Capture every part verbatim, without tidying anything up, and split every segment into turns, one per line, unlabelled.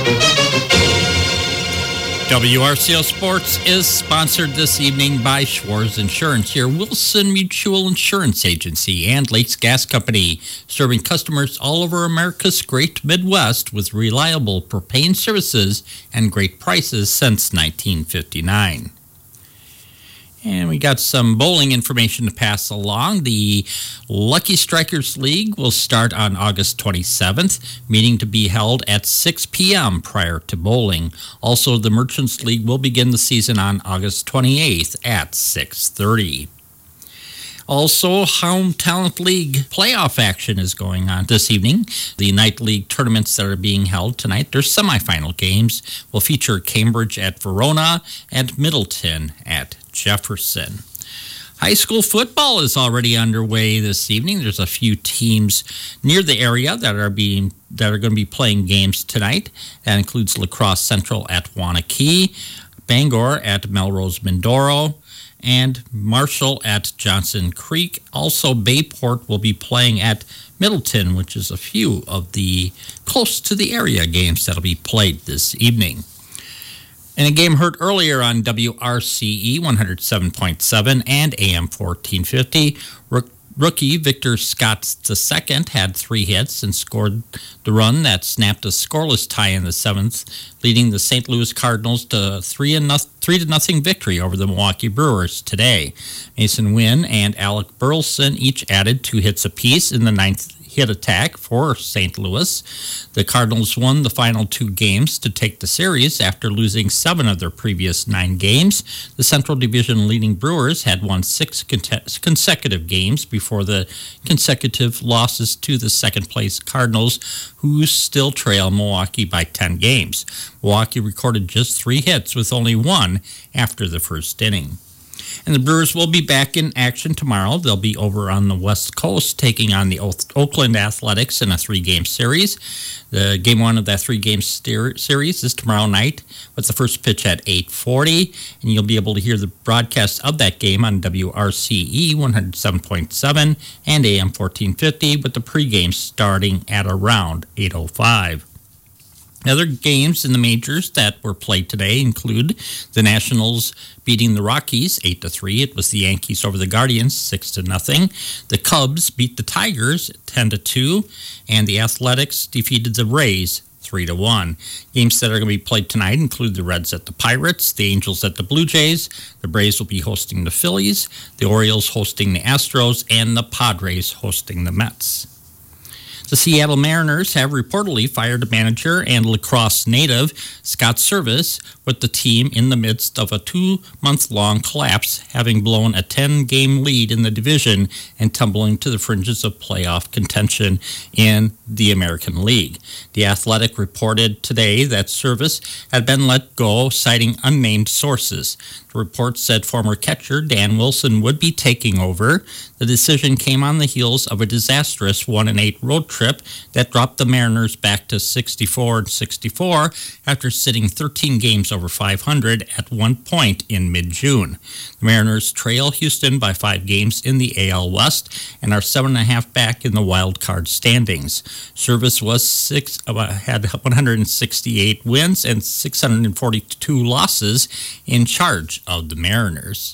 W R C O Sports is sponsored this evening by Schwartz Insurance, your Wilson Mutual Insurance Agency, and Lakes Gas Company, serving customers all over America's great Midwest with reliable propane services and great prices since nineteen fifty-nine. And we got some bowling information to pass along. The Lucky Strikers League will start on August twenty-seventh, meeting to be held at six p.m. prior to bowling. Also, the Merchants League will begin the season on August twenty-eighth at six thirty. Also, Home Talent League playoff action is going on this evening. The Night League tournaments that are being held tonight, their semifinal games, will feature Cambridge at Verona and Middleton at Jefferson. High school football is already underway this evening. There's a few teams near the area that are being that are going to be playing games tonight. That includes La Crosse Central at Waunakee, Bangor at Melrose Mindoro, and Marshall at Johnson Creek. Also, Bayport will be playing at Middleton, which is a few of the close to the area games that'll be played this evening. In a game heard earlier on W R C E one oh seven point seven and A M fourteen fifty, rookie Victor Scott the second had three hits and scored the run that snapped a scoreless tie in the seventh, leading the Saint Louis Cardinals to three and no, three to nothing victory over the Milwaukee Brewers today. Mason Wynn and Alec Burleson each added two hits apiece in the ninth hit attack for Saint Louis. The Cardinals won the final two games to take the series after losing seven of their previous nine games. The Central Division leading Brewers had won six consecutive games before the consecutive losses to the second-place Cardinals, who still trail Milwaukee by ten games. Milwaukee recorded just three hits with only one after the first inning. And the Brewers will be back in action tomorrow. They'll be over on the West Coast taking on the Oakland Athletics in a three-game series. The game one of that three-game series is tomorrow night with the first pitch at eight forty. And you'll be able to hear the broadcast of that game on W R C E one oh seven point seven and A M fourteen fifty, with the pregame starting at around eight oh five. Other games in the majors that were played today include the Nationals beating the Rockies eight to three. It was the Yankees over the Guardians six to nothing. The Cubs beat the Tigers ten to two, and the Athletics defeated the Rays three to one. Games that are going to be played tonight include the Reds at the Pirates, the Angels at the Blue Jays, the Braves will be hosting the Phillies, the Orioles hosting the Astros, and the Padres hosting the Mets. The Seattle Mariners have reportedly fired manager and La Crosse native Scott Service, with the team in the midst of a two-month-long collapse, having blown a ten-game lead in the division and tumbling to the fringes of playoff contention in the American League. The Athletic reported today that Service had been let go, citing unnamed sources. The report said former catcher Dan Wilson would be taking over. The decision came on the heels of a disastrous one and eight road trip that dropped the Mariners back to sixty-four and sixty-four after sitting thirteen games over five hundred at one point in mid-June. The Mariners trail Houston by five games in the A L West and are seven and a half back in the wild card standings. Service was six uh, had one hundred sixty-eight wins and six hundred forty-two losses in charge of the Mariners.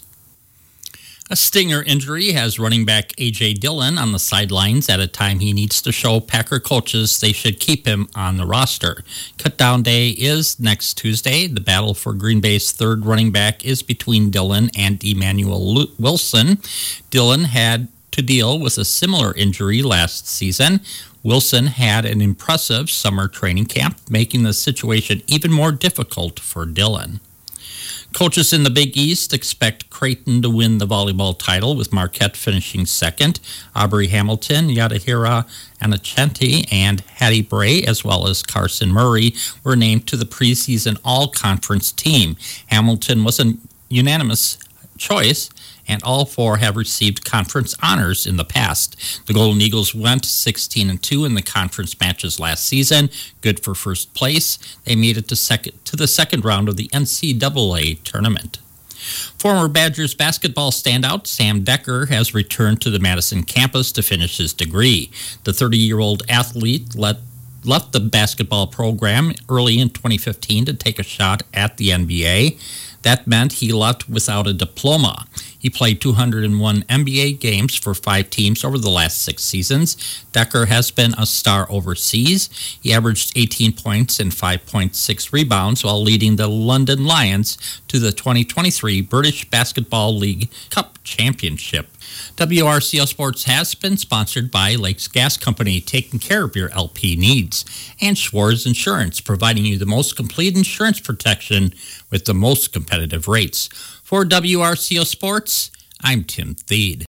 A stinger injury has running back A J. Dillon on the sidelines at a time he needs to show Packer coaches they should keep him on the roster. Cutdown day is next Tuesday. The battle for Green Bay's third running back is between Dillon and Emmanuel Wilson. Dillon had to deal with a similar injury last season. Wilson had an impressive summer training camp, making the situation even more difficult for Dillon. Coaches in the Big East expect Creighton to win the volleyball title, with Marquette finishing second. Aubrey Hamilton, Yadahira Anacenti, and Hattie Bray, as well as Carson Murray, were named to the preseason all-conference team. Hamilton was a unanimous choice, and all four have received conference honors in the past. The Golden Eagles went sixteen and two in the conference matches last season, good for first place. They made it to second to the second round of the N C double A tournament. Former Badgers basketball standout Sam Decker has returned to the Madison campus to finish his degree. The thirty-year-old athlete led left the basketball program early in twenty fifteen to take a shot at the N B A. That meant he left without a diploma. He played two hundred one N B A games for five teams over the last six seasons. Decker has been a star overseas. He averaged eighteen points and five point six rebounds while leading the London Lions to the twenty twenty-three British Basketball League Cup Championship. W R C L Sports has been sponsored by Lakes Gas Company, taking care of your L P needs, and Schwartz Insurance, providing you the most complete insurance protection with the most competitive rates. For W R C L Sports, I'm Tim Thede.